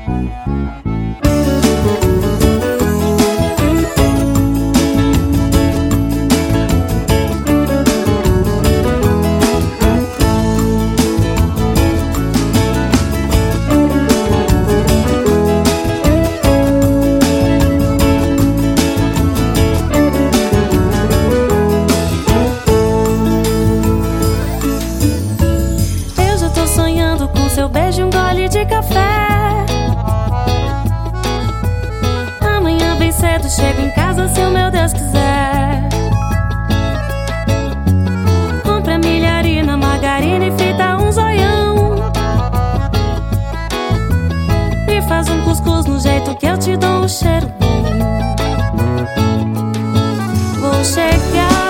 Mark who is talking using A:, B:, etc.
A: Seu beijo, um gole de café. Amanhã bem cedo chego em casa, se o meu Deus quiser. Compra milharina, margarina e frita um zoião. Me faz um cuscuz no jeito que eu te dou um cheiro bom. Vou chegar